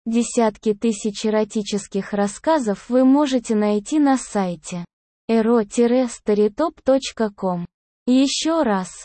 Десятки тысяч эротических рассказов вы можете найти на сайте ero-storytop.com. Еще раз,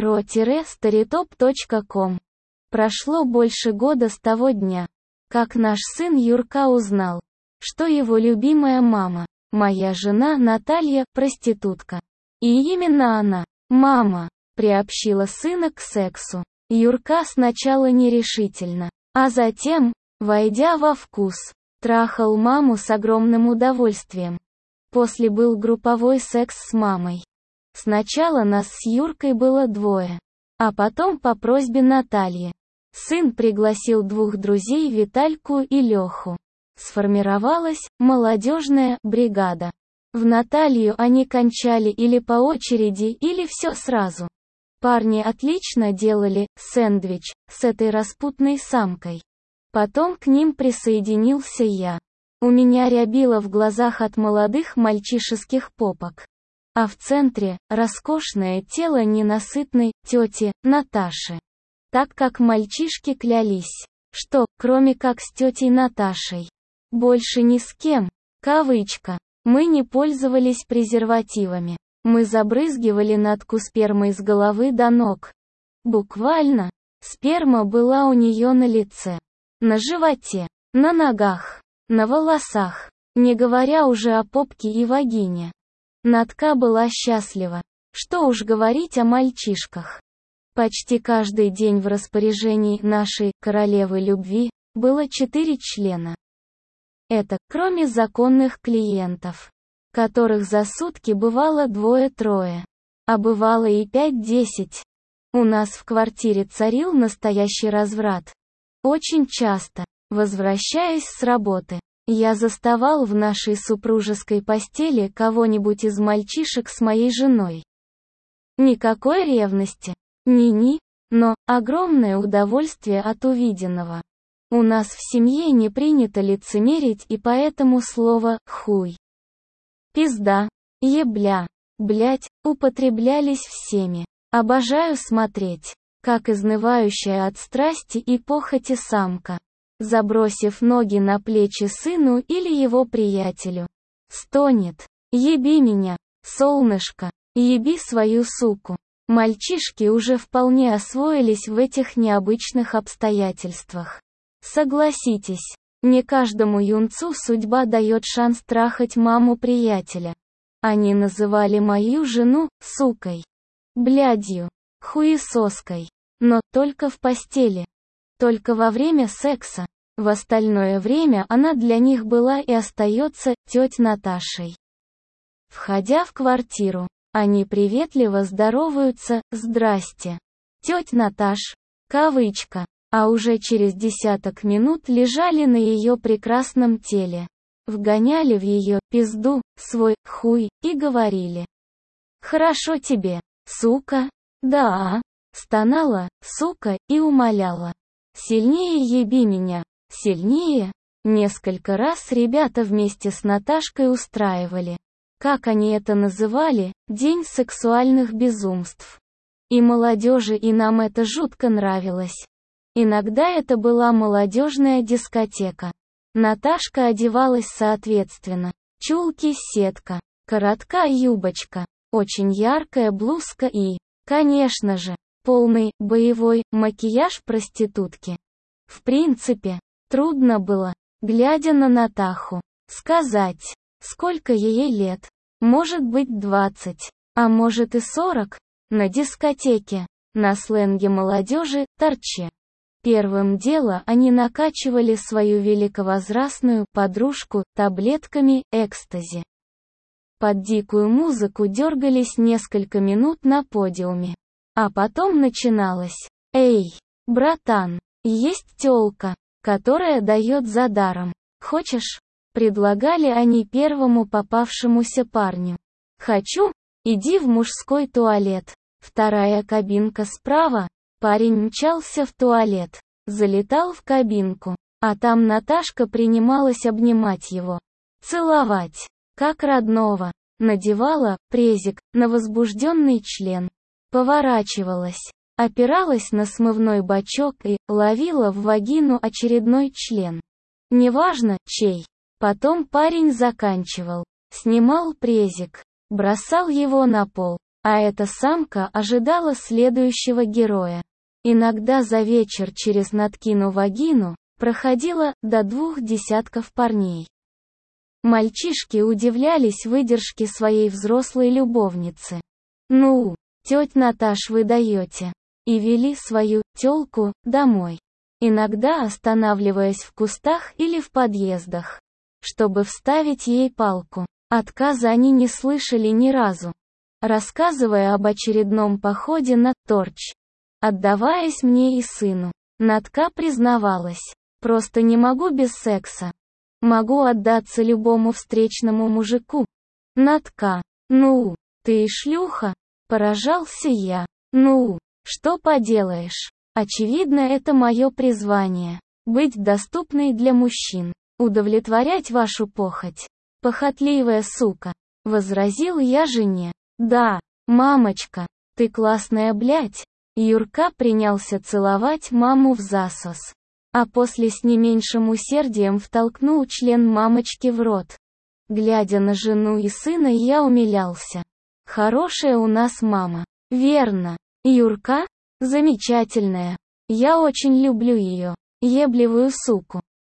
ero-storytop.com. Прошло больше года с того дня, как наш сын Юрка узнал, что его любимая мама, моя жена Наталья, проститутка. И именно она, мама, приобщила сына к сексу. Юрка сначала нерешительно, а затем, войдя во вкус, трахал маму с огромным удовольствием. После был групповой секс с мамой. Сначала нас с Юркой было двое, а потом по просьбе Натальи сын пригласил двух друзей Витальку и Леху. Сформировалась молодежная бригада. В Наталью они кончали или по очереди, или все сразу. Парни отлично делали сэндвич с этой распутной самкой. Потом к ним присоединился я. У меня рябило в глазах от молодых мальчишеских попок. А в центре – роскошное тело ненасытной тети Наташи. Так как мальчишки клялись, что, кроме как с тетей Наташей, больше ни с кем, кавычка, мы не пользовались презервативами. Мы забрызгивали натку спермой с головы до ног. Буквально, сперма была у нее на лице, на животе, на ногах, на волосах, не говоря уже о попке и вагине. Натка была счастлива. Что уж говорить о мальчишках. Почти каждый день в распоряжении нашей королевы любви было 4 члена. Это, кроме законных клиентов, которых за сутки бывало 2-3, а бывало и 5-10. У нас в квартире царил настоящий разврат. Очень часто, возвращаясь с работы, я заставал в нашей супружеской постели кого-нибудь из мальчишек с моей женой. Никакой ревности. Ни-ни, но огромное удовольствие от увиденного. У нас в семье не принято лицемерить, и поэтому слово «хуй», «пизда», «ебля», «блядь» употреблялись всеми. Обожаю смотреть, как изнывающая от страсти и похоти самка, забросив ноги на плечи сыну или его приятелю, стонет: «Еби меня, солнышко, еби свою суку». Мальчишки уже вполне освоились в этих необычных обстоятельствах. Согласитесь, не каждому юнцу судьба дает шанс трахать маму приятеля. Они называли мою жену сукой, блядью, хуесоской, но только в постели, только во время секса. В остальное время она для них была и остается тетей Наташей. Входя в квартиру, они приветливо здороваются: «Здрасте, тетя Наташ», кавычка, а уже через десяток минут лежали на ее прекрасном теле, вгоняли в ее пизду свой хуй и говорили: «Хорошо тебе, сука». «Да», стонала сука и умоляла: «Сильнее еби меня, сильнее». Несколько раз ребята вместе с Наташкой устраивали, как они это называли, день сексуальных безумств. И молодежи, и нам это жутко нравилось. Иногда это была молодежная дискотека. Наташка одевалась соответственно. Чулки-сетка, короткая юбочка, очень яркая блузка и, конечно же, полный, боевой, макияж проститутки. В принципе, трудно было, глядя на Натаху, сказать, сколько ей лет. Может быть 20, а может и 40, на дискотеке, на сленге молодежи, торче. Первым делом они накачивали свою великовозрастную подружку таблетками экстази. Под дикую музыку дергались несколько минут на подиуме. А потом начиналось: «Эй, братан, есть тёлка, которая дает за даром. Хочешь?» Предлагали они первому попавшемуся парню. «Хочу? Иди в мужской туалет». Вторая кабинка справа. Парень мчался в туалет, залетал в кабинку, а там Наташка принималась обнимать его, целовать, как родного, надевала презик на возбужденный член, поворачивалась, опиралась на смывной бачок и ловила в вагину очередной член. Неважно, чей. Потом парень заканчивал. Снимал презик. Бросал его на пол. А эта самка ожидала следующего героя. Иногда за вечер через Наткину вагину проходило до 2 десятков парней. Мальчишки удивлялись выдержке своей взрослой любовницы. «Ну, тёть Наташ, вы даёте!» И вели свою тёлку домой. Иногда останавливаясь в кустах или в подъездах, чтобы вставить ей палку. Отказа они не слышали ни разу. Рассказывая об очередном походе на Торч, отдаваясь мне и сыну, Натка признавалась: «Просто не могу без секса. Могу отдаться любому встречному мужику». Натка: «Ну, ты и шлюха?» Поражался я. «Ну, что поделаешь? Очевидно, это мое призвание. Быть доступной для мужчин. Удовлетворять вашу похоть. Похотливая сука», — возразил я жене. «Да, мамочка, ты классная, блядь». Юрка принялся целовать маму в засос. А после с не меньшим усердием втолкнул член мамочки в рот. Глядя на жену и сына, я умилялся. Хорошая у нас мама. Верно. Юрка? Замечательная. Я очень люблю ее. Ебливую суку.